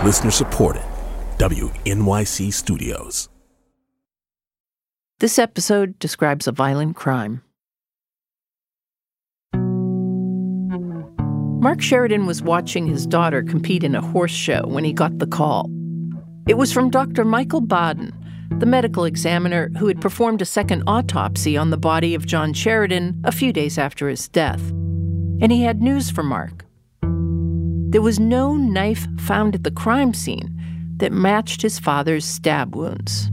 Listener supported. WNYC Studios. This episode describes a violent crime. Mark Sheridan was watching his daughter compete in a horse show when he got the call. It was from Dr. Michael Baden, the medical examiner who had performed a second autopsy on the body of John Sheridan a few days after his death. And he had news for Mark. There was no knife found at the crime scene that matched his father's stab wounds.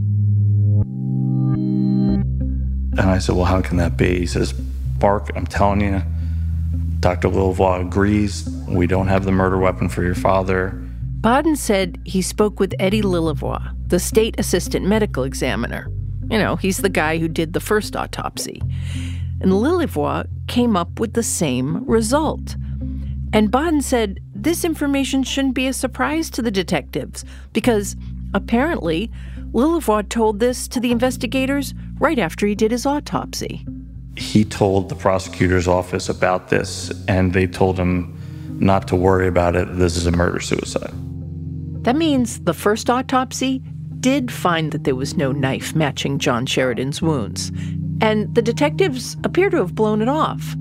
And I said, well, how can that be? He says, Mark, I'm telling you, Dr. Lillevoix agrees. We don't have the murder weapon for your father. Baden said he spoke with Eddie Lillevoix, the state assistant medical examiner. You know, he's the guy who did the first autopsy. And Lillevoix came up with the same result. And Baden said this information shouldn't be a surprise to the detectives because apparently Lillevoix told this to the investigators right after he did his autopsy. He told the prosecutor's office about this, and they told him not to worry about it. This is a murder-suicide. That means the first autopsy did find that there was no knife matching John Sheridan's wounds, and the detectives appear to have blown it off.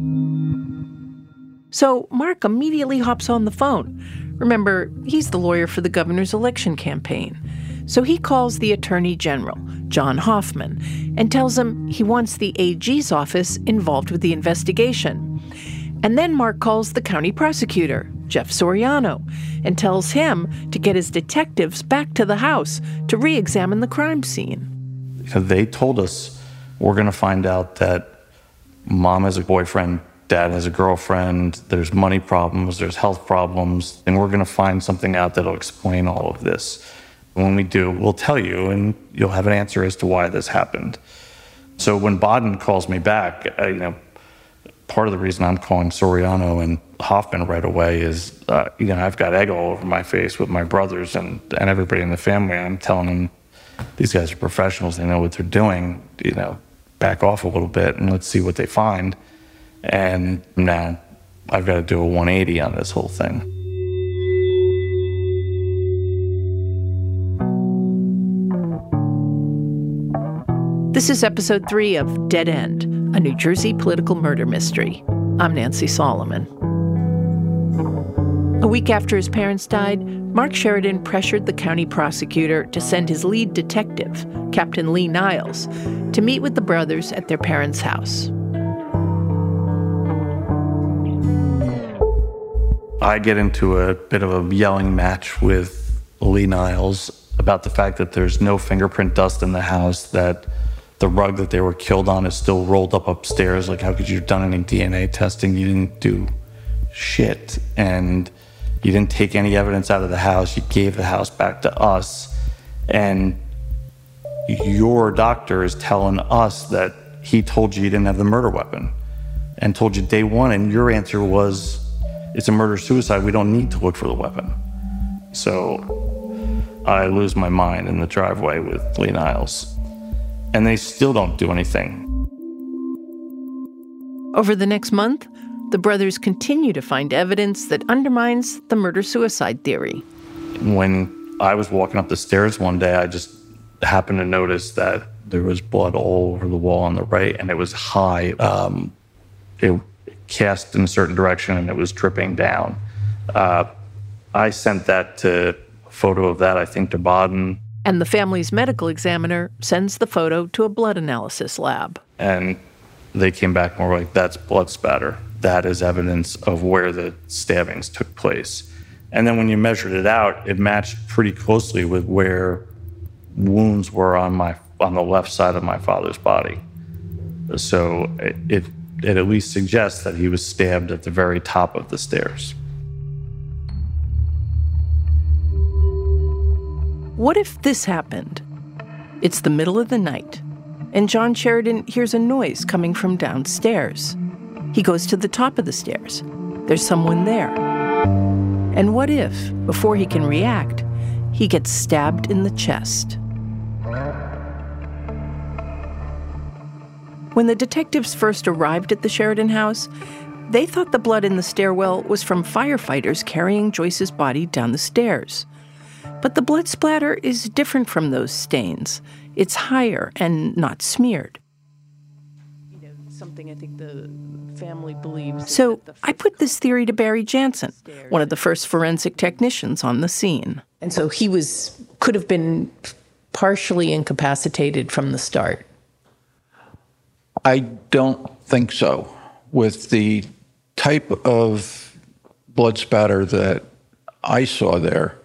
So Mark immediately hops on the phone. Remember, he's the lawyer for the governor's election campaign. So he calls the Attorney General, John Hoffman, and tells him he wants the AG's office involved with the investigation. And then Mark calls the county prosecutor, Jeff Soriano, and tells him to get his detectives back to the house to re-examine the crime scene. They told us we're going to find out that mom has a boyfriend, dad has a girlfriend, there's money problems, there's health problems, and we're going to find something out that'll explain all of this. When we do, we'll tell you, and you'll have an answer as to why this happened. So when Baden calls me back, part of the reason I'm calling Soriano and Hoffman right away is, I've got egg all over my face with my brothers and everybody in the family. I'm telling them, these guys are professionals. They know what they're doing. Back off a little bit and let's see what they find. And now I've got to do a 180 on this whole thing. This is episode 3 of Dead End, a New Jersey political murder mystery. I'm Nancy Solomon. A week after his parents died, Mark Sheridan pressured the county prosecutor to send his lead detective, Captain Lee Niles, to meet with the brothers at their parents' house. I get into a bit of a yelling match with Lee Niles about the fact that there's no fingerprint dust in the house, that the rug that they were killed on is still rolled up upstairs. Like, how could you have done any DNA testing? You didn't do shit. And you didn't take any evidence out of the house. You gave the house back to us. And your doctor is telling us that he told you didn't have the murder weapon and told you day one. And your answer was, it's a murder-suicide. We don't need to look for the weapon. So I lose my mind in the driveway with Lee Niles. And they still don't do anything. Over the next month, the brothers continue to find evidence that undermines the murder-suicide theory. When I was walking up the stairs one day, I just happened to notice that there was blood all over the wall on the right, and it was high. It cast in a certain direction, and it was dripping down. I sent that a photo of that, I think, to Baden. And the family's medical examiner sends the photo to a blood analysis lab. And they came back more like, that's blood spatter. That is evidence of where the stabbings took place. And then when you measured it out, it matched pretty closely with where wounds were on the left side of my father's body. So it at least suggests that he was stabbed at the very top of the stairs. What if this happened? It's the middle of the night, and John Sheridan hears a noise coming from downstairs. He goes to the top of the stairs. There's someone there. And what if, before he can react, he gets stabbed in the chest? When the detectives first arrived at the Sheridan house, they thought the blood in the stairwell was from firefighters carrying Joyce's body down the stairs. But the blood splatter is different from those stains. It's higher and not smeared. Something I think the family believes. So I put this theory to Barry Jansen, one of the first forensic technicians on the scene. And so he could have been partially incapacitated from the start. I don't think so. With the type of blood spatter that I saw there,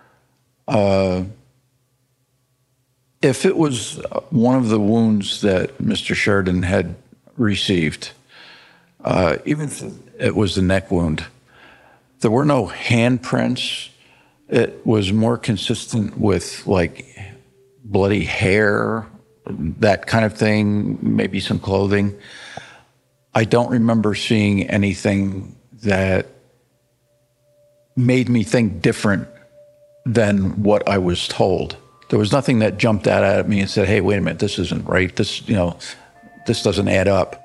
if it was one of the wounds that Mr. Sheridan had received, even if it was the neck wound, there were no handprints. It was more consistent with like bloody hair, that kind of thing, maybe some clothing. I don't remember seeing anything that made me think different than what I was told. There was nothing that jumped out at me and said, hey, wait a minute, this isn't right. This doesn't add up.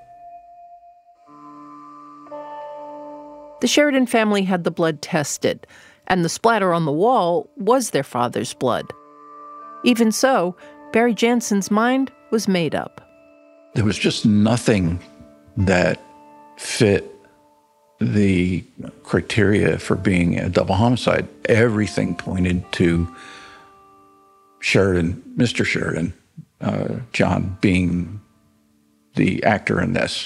The Sheridan family had the blood tested, and the splatter on the wall was their father's blood. Even so, Barry Jansen's mind was made up. There was just nothing that fit the criteria for being a double homicide. Everything pointed to Sheridan, Mr. Sheridan, John being the actor in this,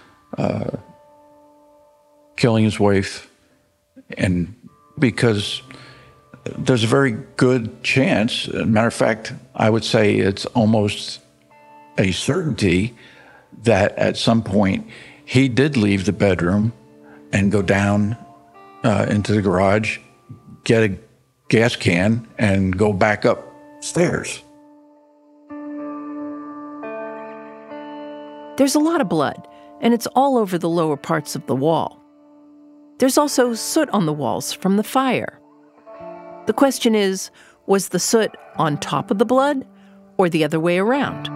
killing his wife, and because there's a very good chance, as a matter of fact, I would say it's almost a certainty that at some point he did leave the bedroom and go down into the garage, get a gas can, and go back upstairs. There's a lot of blood, and it's all over the lower parts of the wall. There's also soot on the walls from the fire. The question is, was the soot on top of the blood or the other way around?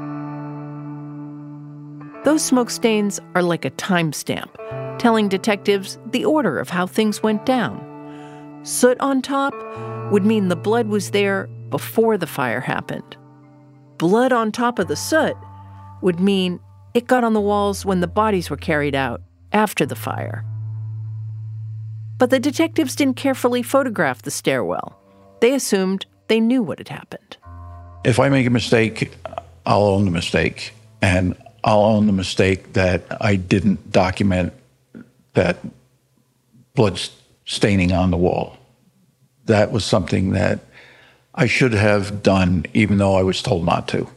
Those smoke stains are like a timestamp, telling detectives the order of how things went down. Soot on top would mean the blood was there before the fire happened. Blood on top of the soot would mean it got on the walls when the bodies were carried out after the fire. But the detectives didn't carefully photograph the stairwell. They assumed they knew what had happened. If I make a mistake, I'll own the mistake. And I'll own the mistake that I didn't document that blood staining on the wall. That was something that I should have done, even though I was told not to.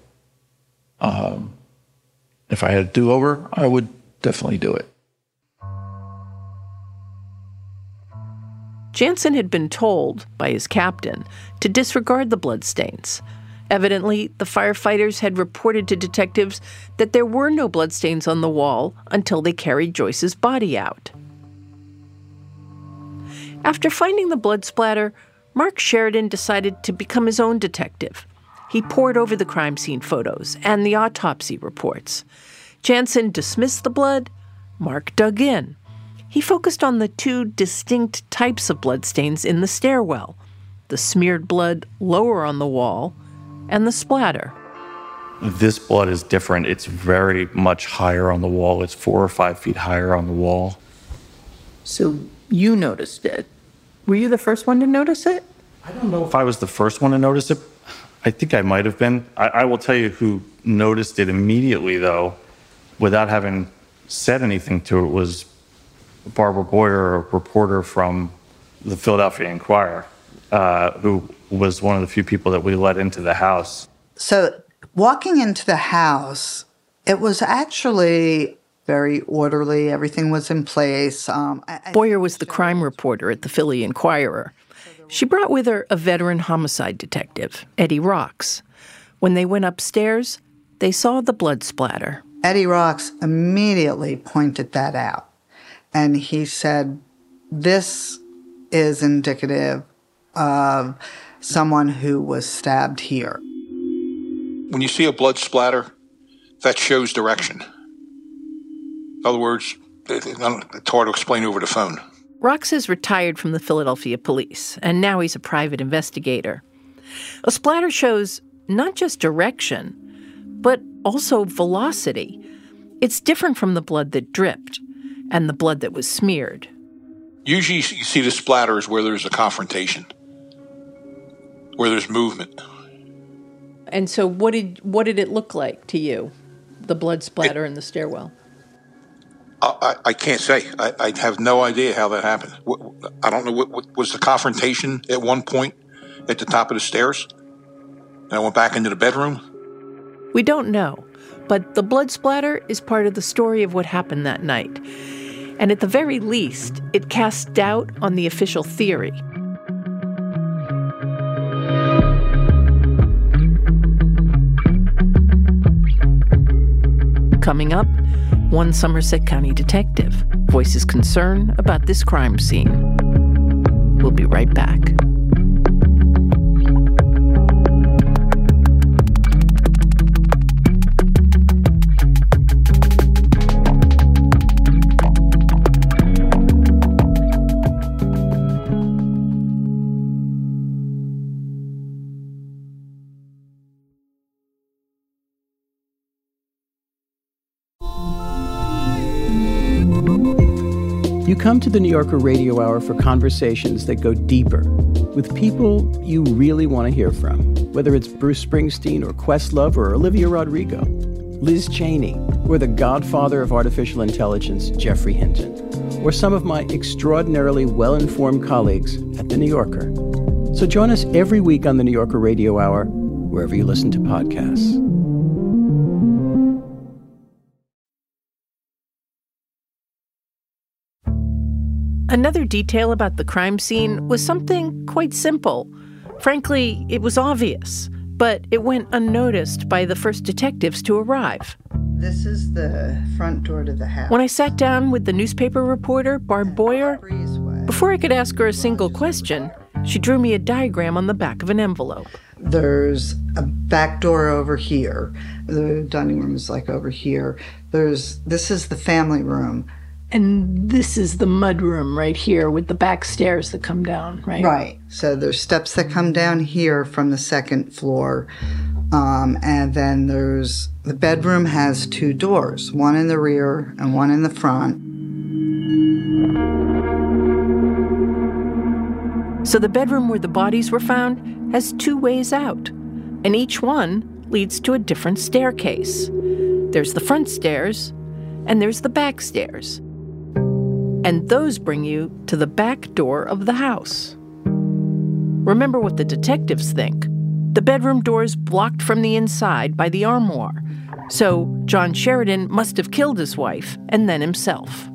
If I had a do-over, I would definitely do it. Jansen had been told by his captain to disregard the bloodstains. Evidently, the firefighters had reported to detectives that there were no bloodstains on the wall until they carried Joyce's body out. After finding the blood splatter, Mark Sheridan decided to become his own detective. He pored over the crime scene photos and the autopsy reports. Jansen dismissed the blood. Mark dug in. He focused on the two distinct types of bloodstains in the stairwell, the smeared blood lower on the wall and the splatter. This blood is different. It's very much higher on the wall. It's 4 or 5 feet higher on the wall. So you noticed it. Were you the first one to notice it? I don't know if I was the first one to notice it. I think I might have been. I will tell you who noticed it immediately, though, without having said anything to it, was Barbara Boyer, a reporter from the Philadelphia Inquirer, who was one of the few people that we let into the house. So walking into the house, it was actually very orderly. Everything was in place. Boyer was the crime reporter at the Philly Inquirer. She brought with her a veteran homicide detective, Eddie Rocks. When they went upstairs, they saw the blood splatter. Eddie Rocks immediately pointed that out. And he said, this is indicative of someone who was stabbed here. When you see a blood splatter, that shows direction. In other words, it's hard to explain over the phone. Rocks is retired from the Philadelphia police, and now he's a private investigator. A splatter shows not just direction, but also velocity. It's different from the blood that dripped and the blood that was smeared. Usually you see the splatters where there's a confrontation, where there's movement. And so what did it look like to you, the blood splatter in the stairwell? I can't say. I have no idea how that happened. I don't know. What was the confrontation at one point at the top of the stairs? And I went back into the bedroom? We don't know, but the blood splatter is part of the story of what happened that night. And at the very least, it casts doubt on the official theory. Coming up, one Somerset County detective voices concern about this crime scene. We'll be right back. You come to the New Yorker Radio Hour for conversations that go deeper with people you really want to hear from, whether it's Bruce Springsteen or Questlove or Olivia Rodrigo, Liz Cheney, or the godfather of artificial intelligence, Geoffrey Hinton, or some of my extraordinarily well-informed colleagues at The New Yorker. So join us every week on the New Yorker Radio Hour, wherever you listen to podcasts. Another detail about the crime scene was something quite simple. Frankly, it was obvious, but it went unnoticed by the first detectives to arrive. This is the front door to the house. When I sat down with the newspaper reporter, Barb Boyer, before I could ask her a single question, she drew me a diagram on the back of an envelope. There's a back door over here. The dining room is like over here. This is the family room. And this is the mudroom right here with the back stairs that come down, right? Right. So there's steps that come down here from the second floor. And then the bedroom has two doors, one in the rear and one in the front. So the bedroom where the bodies were found has two ways out, and each one leads to a different staircase. There's the front stairs, and there's the back stairs. And those bring you to the back door of the house. Remember what the detectives think. The bedroom door's blocked from the inside by the armoire, so John Sheridan must have killed his wife and then himself.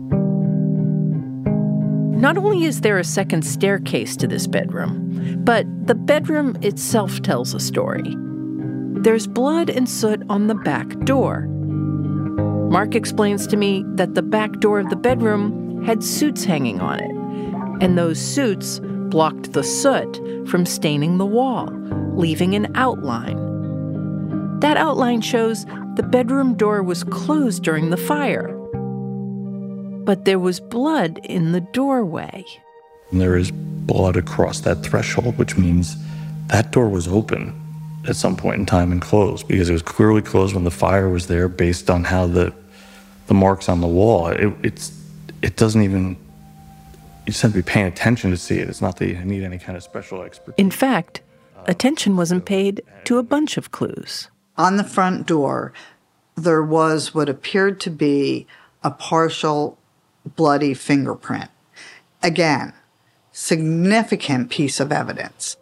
Not only is there a second staircase to this bedroom, but the bedroom itself tells a story. There's blood and soot on the back door. Mark explains to me that the back door of the bedroom had suits hanging on it, and those suits blocked the soot from staining the wall, leaving an outline. That outline shows the bedroom door was closed during the fire. But there was blood in the doorway. And there is blood across that threshold, which means that door was open at some point in time and closed, because it was clearly closed when the fire was there based on how the marks on the wall. It doesn't even, you just have to be paying attention to see it. It's not that you need any kind of special expertise. In fact, attention wasn't paid to a bunch of clues. On the front door, there was what appeared to be a partial bloody fingerprint. Again, significant piece of evidence.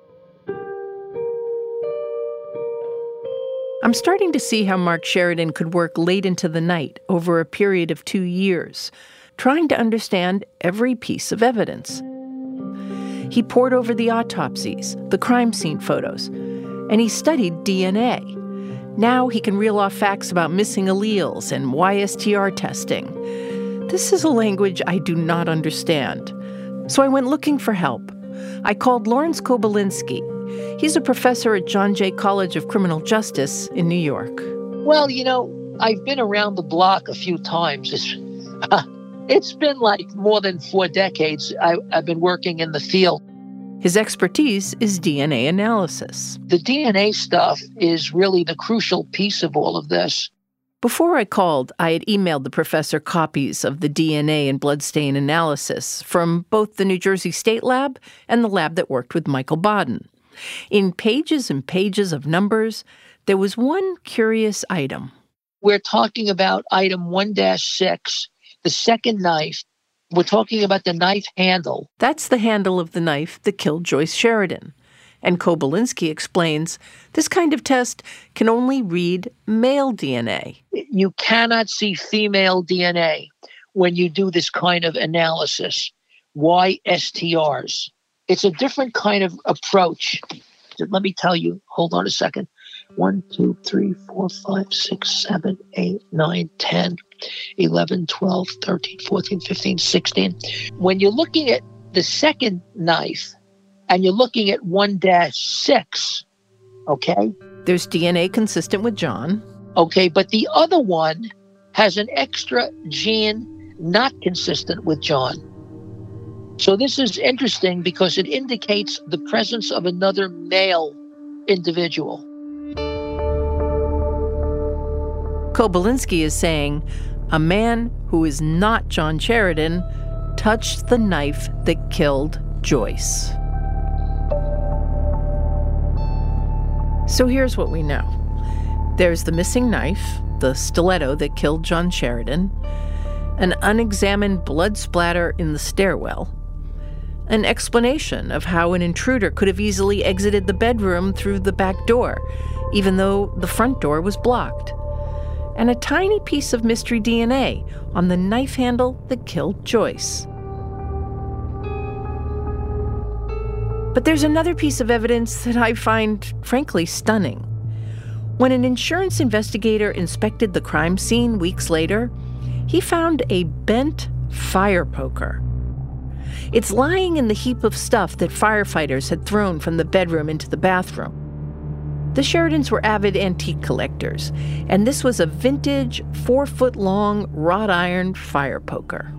I'm starting to see how Mark Sheridan could work late into the night over a period of 2 years, trying to understand every piece of evidence. He pored over the autopsies, the crime scene photos, and he studied DNA. Now he can reel off facts about missing alleles and YSTR testing. This is a language I do not understand. So I went looking for help. I called Lawrence Kobylinski. He's a professor at John Jay College of Criminal Justice in New York. Well, I've been around the block a few times. It's been like more than 4 decades I've been working in the field. His expertise is DNA analysis. The DNA stuff is really the crucial piece of all of this. Before I called, I had emailed the professor copies of the DNA and bloodstain analysis from both the New Jersey State Lab and the lab that worked with Michael Baden. In pages and pages of numbers, there was one curious item. We're talking about item 1-6, the second knife. We're talking about the knife handle. That's the handle of the knife that killed Joyce Sheridan. And Kobylinski explains this kind of test can only read male DNA. You cannot see female DNA when you do this kind of analysis. Why STRs? It's a different kind of approach. Let me tell you, hold on a second. 1, 2, 3, 4, 5, 6, 7, 8, 9, 10, 11, 12, 13, 14, 15, 16. When you're looking at the second knife and you're looking at 1-6, okay? There's DNA consistent with John. Okay, but the other one has an extra gene not consistent with John. So this is interesting because it indicates the presence of another male individual. Kobylinski is saying a man who is not John Sheridan touched the knife that killed Joyce. So here's what we know. There's the missing knife, the stiletto that killed John Sheridan, an unexamined blood splatter in the stairwell, an explanation of how an intruder could have easily exited the bedroom through the back door, even though the front door was blocked, and a tiny piece of mystery DNA on the knife handle that killed Joyce. But there's another piece of evidence that I find, frankly, stunning. When an insurance investigator inspected the crime scene weeks later, he found a bent fire poker. It's lying in the heap of stuff that firefighters had thrown from the bedroom into the bathroom. The Sheridans were avid antique collectors, and this was a vintage, 4-foot-long wrought iron fire poker.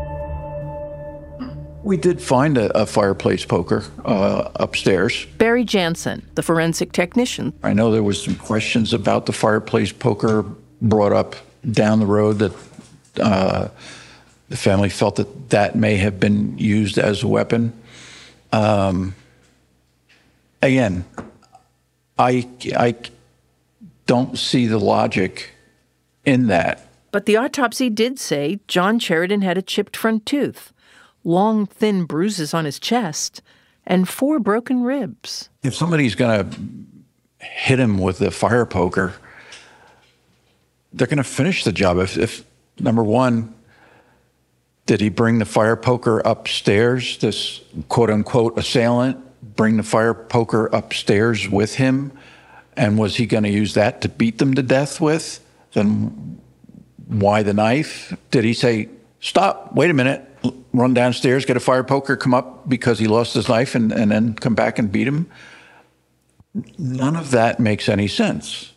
We did find a fireplace poker upstairs. Barry Jansen, the forensic technician. I know there was some questions about the fireplace poker brought up down the road that the family felt that may have been used as a weapon. Again, I don't see the logic in that. But the autopsy did say John Sheridan had a chipped front tooth, long, thin bruises on his chest, and 4 broken ribs. If somebody's going to hit him with a fire poker, they're going to finish the job. If number one, did he bring the fire poker upstairs, this quote-unquote assailant, bring the fire poker upstairs with him? And was he going to use that to beat them to death with? Then why the knife? Did he say, stop, wait a minute, run downstairs, get a fire poker, come up because he lost his knife and then come back and beat him? None of that makes any sense.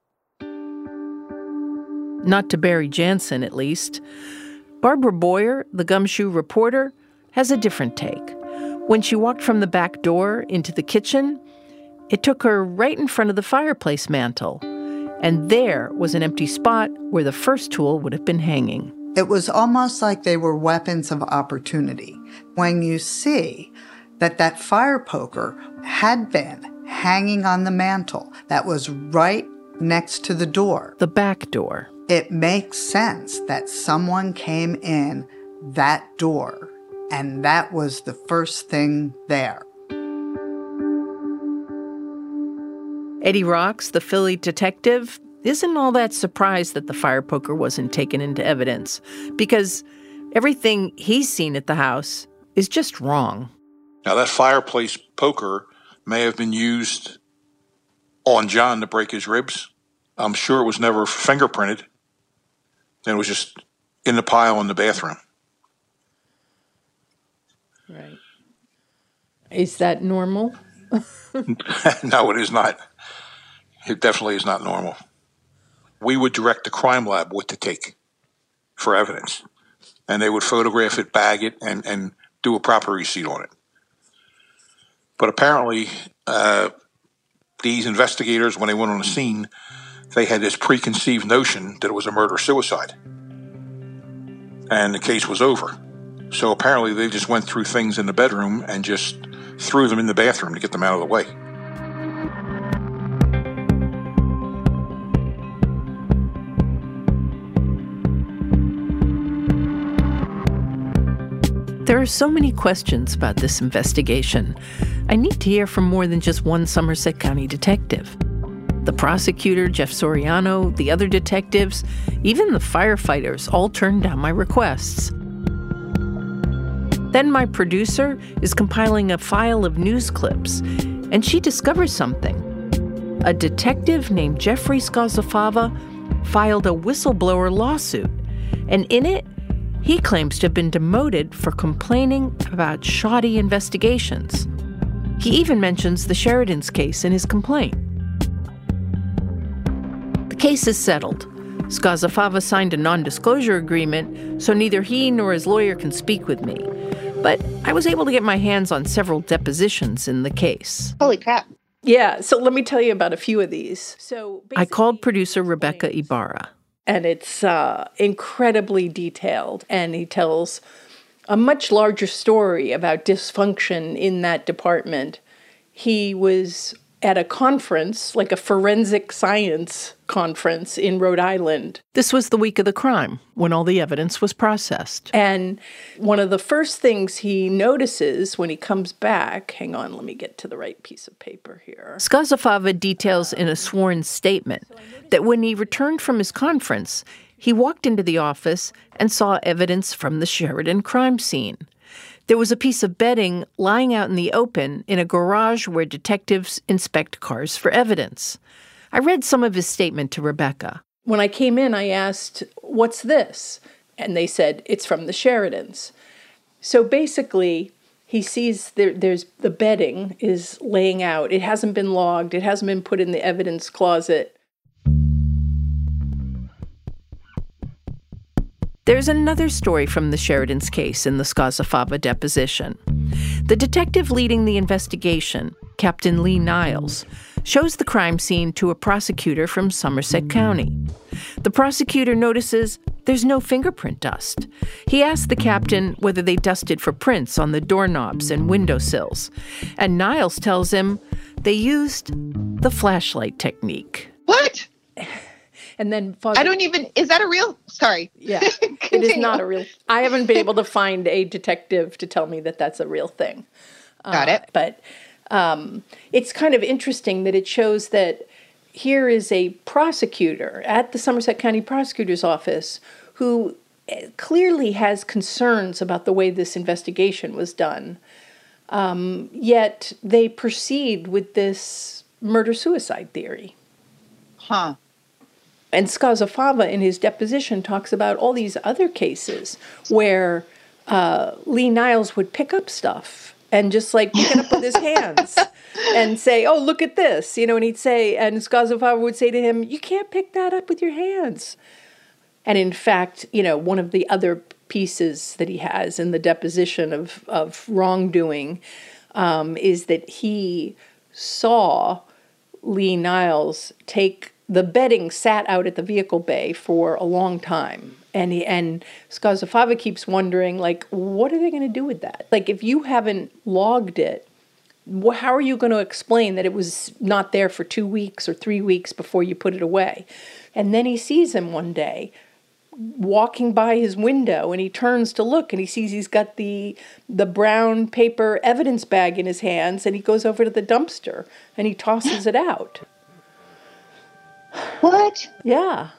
Not to Barry Jansen, at least. Barbara Boyer, the Gumshoe reporter, has a different take. When she walked from the back door into the kitchen, it took her right in front of the fireplace mantel, and there was an empty spot where the first tool would have been hanging. It was almost like they were weapons of opportunity. When you see that fire poker had been hanging on the mantel, that was right next to the door. The back door. It makes sense that someone came in that door, and that was the first thing there. Eddie Rocks, the Philly detective, isn't all that surprised that the fire poker wasn't taken into evidence, because everything he's seen at the house is just wrong. Now, that fireplace poker may have been used on John to break his ribs. I'm sure it was never fingerprinted. It was just in the pile in the bathroom. Right. Is that normal? No, it is not. It definitely is not normal. We would direct the crime lab what to take for evidence. And they would photograph it, bag it, and do a proper receipt on it. But apparently, these investigators, when they went on the scene, they had this preconceived notion that it was a murder-suicide. And the case was over. So apparently they just went through things in the bedroom and just threw them in the bathroom to get them out of the way. There are so many questions about this investigation. I need to hear from more than just one Somerset County detective. The prosecutor, Jeff Soriano, the other detectives, even the firefighters all turned down my requests. Then my producer is compiling a file of news clips, and she discovers something. A detective named Jeffrey Scozzafava filed a whistleblower lawsuit, and in it, he claims to have been demoted for complaining about shoddy investigations. He even mentions the Sheridan's case in his complaint. The case is settled. Scozzafava signed a non-disclosure agreement, so neither he nor his lawyer can speak with me. But I was able to get my hands on several depositions in the case. Holy crap. Yeah, so let me tell you about a few of these. I called producer Rebecca Ibarra. And it's incredibly detailed, and he tells a much larger story about dysfunction in that department. He was at a conference, like a forensic science conference in Rhode Island. This was the week of the crime, when all the evidence was processed. And one of the first things he notices when he comes back, hang on, let me get to the right piece of paper here. Scozzafava details in a sworn statement that when he returned from his conference, he walked into the office and saw evidence from the Sheridan crime scene. There was a piece of bedding lying out in the open in a garage where detectives inspect cars for evidence. I read some of his statement to Rebecca. When I came in, I asked, "What's this?" And they said, "It's from the Sheridans." So basically, he sees there's the bedding is laying out. It hasn't been logged. It hasn't been put in the evidence closet. There's another story from the Sheridan's case in the Scozzafava deposition. The detective leading the investigation, Captain Lee Niles, shows the crime scene to a prosecutor from Somerset County. The prosecutor notices there's no fingerprint dust. He asks the captain whether they dusted for prints on the doorknobs and windowsills, and Niles tells him they used the flashlight technique. What? And then is that a real? Sorry. Yeah, it is not a real. I haven't been able to find a detective to tell me that that's a real thing. Got it. But it's kind of interesting that it shows that here is a prosecutor at the Somerset County Prosecutor's Office who clearly has concerns about the way this investigation was done. Yet they proceed with this murder-suicide theory. Huh. And Scozzafava in his deposition talks about all these other cases where Lee Niles would pick up stuff and just like pick it up with his hands and say, "Oh, look at this," and he'd say, and Scozzafava would say to him, "You can't pick that up with your hands." And in fact, one of the other pieces that he has in the deposition of wrongdoing is that he saw Lee Niles take the bedding sat out at the vehicle bay for a long time. And Scozzafava keeps wondering, what are they going to do with that? If you haven't logged it, how are you going to explain that it was not there for 2 weeks or 3 weeks before you put it away? And then he sees him one day walking by his window, and he turns to look, and he sees he's got the brown paper evidence bag in his hands, and he goes over to the dumpster, and he tosses it out. What? Yeah.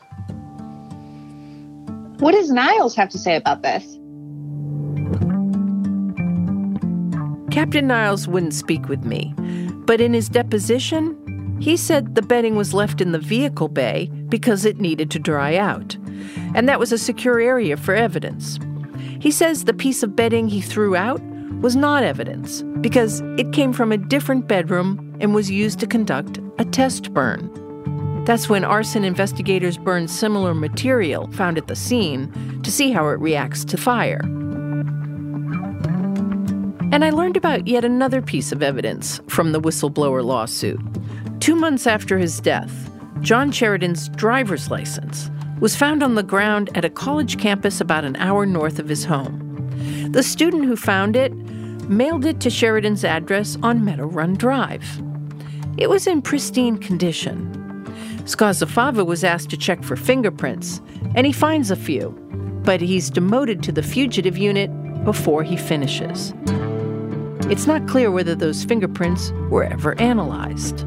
What does Niles have to say about this? Captain Niles wouldn't speak with me, but in his deposition, he said the bedding was left in the vehicle bay because it needed to dry out, and that was a secure area for evidence. He says the piece of bedding he threw out was not evidence because it came from a different bedroom and was used to conduct a test burn. That's when arson investigators burned similar material found at the scene to see how it reacts to fire. And I learned about yet another piece of evidence from the whistleblower lawsuit. 2 months after his death, John Sheridan's driver's license was found on the ground at a college campus about an hour north of his home. The student who found it mailed it to Sheridan's address on Meadow Run Drive. It was in pristine condition. Scozzafava was asked to check for fingerprints, and he finds a few, but he's demoted to the fugitive unit before he finishes. It's not clear whether those fingerprints were ever analyzed.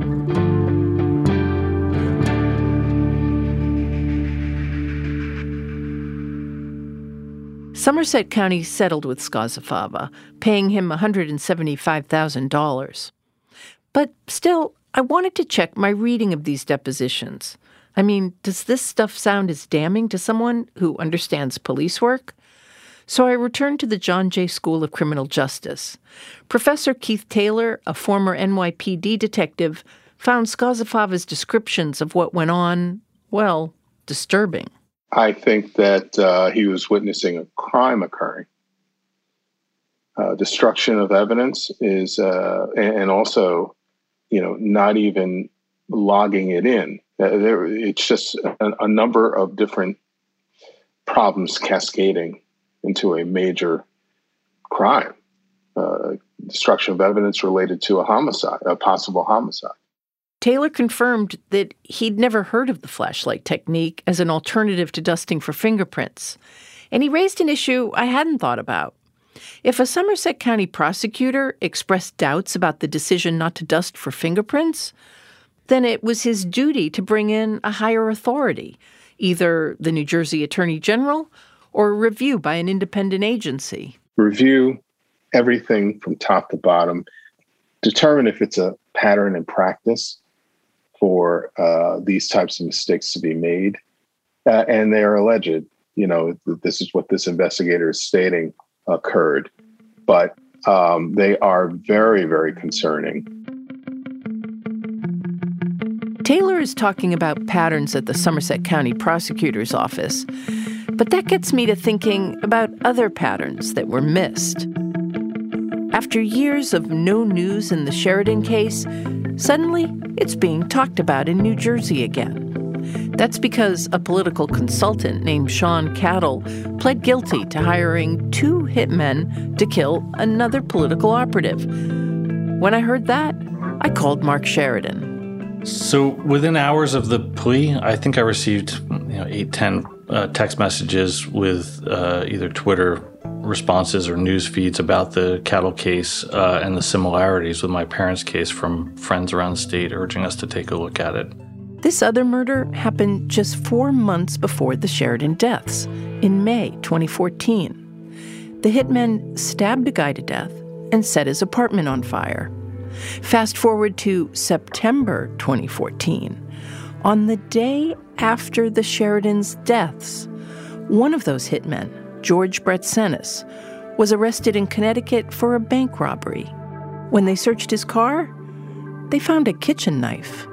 Somerset County settled with Scozzafava, paying him $175,000. But still, I wanted to check my reading of these depositions. I mean, does this stuff sound as damning to someone who understands police work? So I returned to the John Jay School of Criminal Justice. Professor Keith Taylor, a former NYPD detective, found Scozzafava's descriptions of what went on, well, disturbing. I think that he was witnessing a crime occurring. Destruction of evidence is, and also, not even logging it in. It's just a number of different problems cascading into a major crime. Destruction of evidence related to a homicide, a possible homicide. Taylor confirmed that he'd never heard of the flashlight technique as an alternative to dusting for fingerprints. And he raised an issue I hadn't thought about. If a Somerset County prosecutor expressed doubts about the decision not to dust for fingerprints, then it was his duty to bring in a higher authority, either the New Jersey Attorney General or review by an independent agency. Review everything from top to bottom, determine if it's a pattern and practice for these types of mistakes to be made. And they are alleged. This is what this investigator is stating occurred. But they are very, very concerning. Taylor is talking about patterns at the Somerset County Prosecutor's Office. But that gets me to thinking about other patterns that were missed. After years of no news in the Sheridan case, suddenly it's being talked about in New Jersey again. That's because a political consultant named Sean Cattle pled guilty to hiring 2 hitmen to kill another political operative. When I heard that, I called Mark Sheridan. So within hours of the plea, I think I received 8-10 text messages with either Twitter responses or news feeds about the Cattle case and the similarities with my parents' case from friends around the state urging us to take a look at it. This other murder happened just 4 months before the Sheridan deaths, in May 2014. The hitmen stabbed a guy to death and set his apartment on fire. Fast forward to September 2014. On the day after the Sheridans' deaths, one of those hitmen, George Bretsenis, was arrested in Connecticut for a bank robbery. When they searched his car, they found a kitchen knife.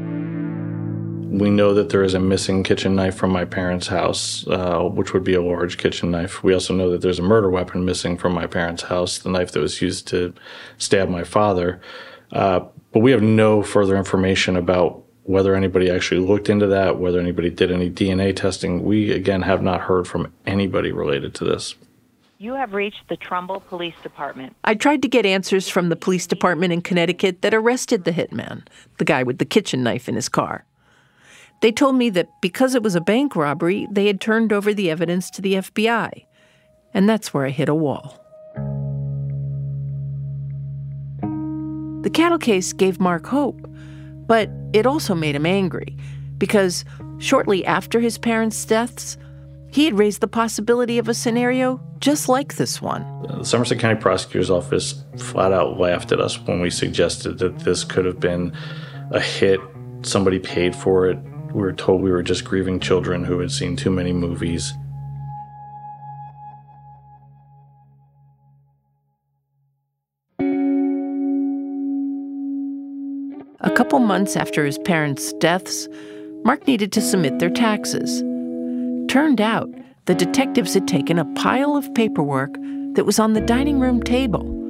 We know that there is a missing kitchen knife from my parents' house, which would be a large kitchen knife. We also know that there's a murder weapon missing from my parents' house, the knife that was used to stab my father. But we have no further information about whether anybody actually looked into that, whether anybody did any DNA testing. We, again, have not heard from anybody related to this. You have reached the Trumbull Police Department. I tried to get answers from the police department in Connecticut that arrested the hitman, the guy with the kitchen knife in his car. They told me that because it was a bank robbery, they had turned over the evidence to the FBI. And that's where I hit a wall. The Cattle case gave Mark hope, but it also made him angry because shortly after his parents' deaths, he had raised the possibility of a scenario just like this one. The Somerset County Prosecutor's Office flat out laughed at us when we suggested that this could have been a hit. Somebody paid for it. We were told we were just grieving children who had seen too many movies. A couple months after his parents' deaths, Mark needed to submit their taxes. Turned out, the detectives had taken a pile of paperwork that was on the dining room table.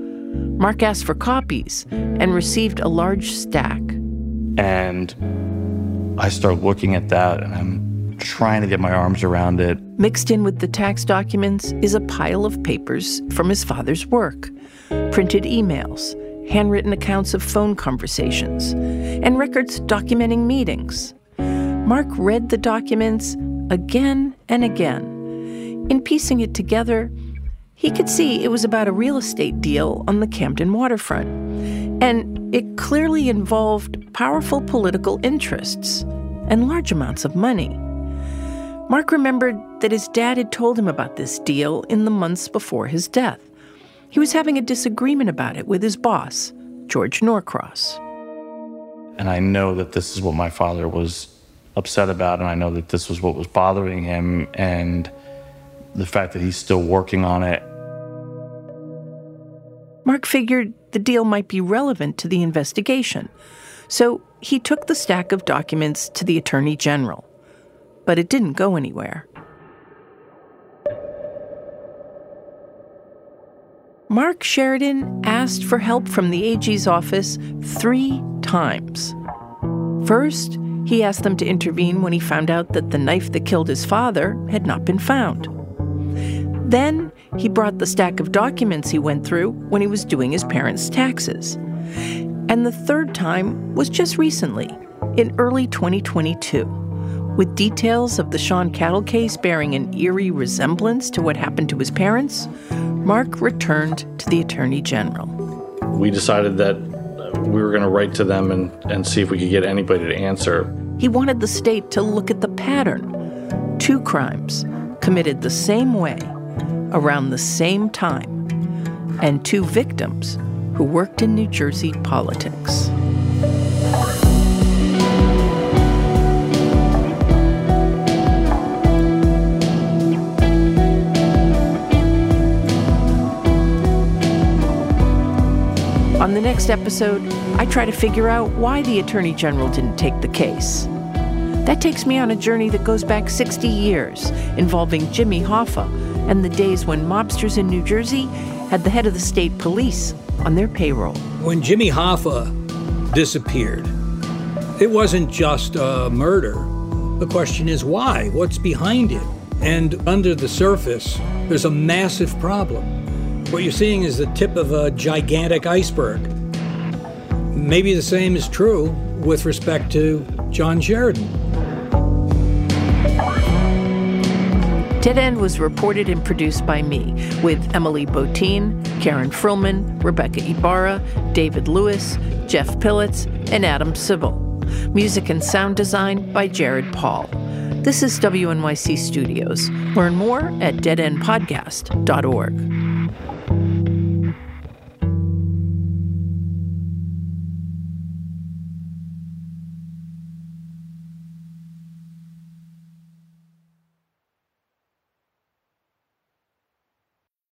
Mark asked for copies and received a large stack. And I start looking at that, and I'm trying to get my arms around it. Mixed in with the tax documents is a pile of papers from his father's work, printed emails, handwritten accounts of phone conversations, and records documenting meetings. Mark read the documents again and again. In piecing it together, he could see it was about a real estate deal on the Camden waterfront, and it clearly involved powerful political interests and large amounts of money. Mark remembered that his dad had told him about this deal in the months before his death. He was having a disagreement about it with his boss, George Norcross. And I know that this is what my father was upset about, and I know that this was what was bothering him, and the fact that he's still working on it. Mark figured the deal might be relevant to the investigation, so he took the stack of documents to the Attorney General. But it didn't go anywhere. Mark Sheridan asked for help from the AG's office 3 times. First, he asked them to intervene when he found out that the knife that killed his father had not been found. Then, he brought the stack of documents he went through when he was doing his parents' taxes. And the third time was just recently, in early 2022, with details of the Sean Cattle case bearing an eerie resemblance to what happened to his parents. Mark returned to the Attorney General. We decided that we were going to write to them and see if we could get anybody to answer. He wanted the state to look at the pattern. 2 crimes committed the same way, around the same time, and 2 victims who worked in New Jersey politics. On the next episode, I try to figure out why the Attorney General didn't take the case. That takes me on a journey that goes back 60 years, involving Jimmy Hoffa and the days when mobsters in New Jersey had the head of the state police on their payroll. When Jimmy Hoffa disappeared, it wasn't just a murder. The question is why? What's behind it? And under the surface, there's a massive problem. What you're seeing is the tip of a gigantic iceberg. Maybe the same is true with respect to John Sheridan. Dead End was reported and produced by me, with Emily Botein, Karen Frillman, Rebecca Ibarra, David Lewis, Jeff Pillitz, and Adam Sybil. Music and sound design by Jared Paul. This is WNYC Studios. Learn more at deadendpodcast.org.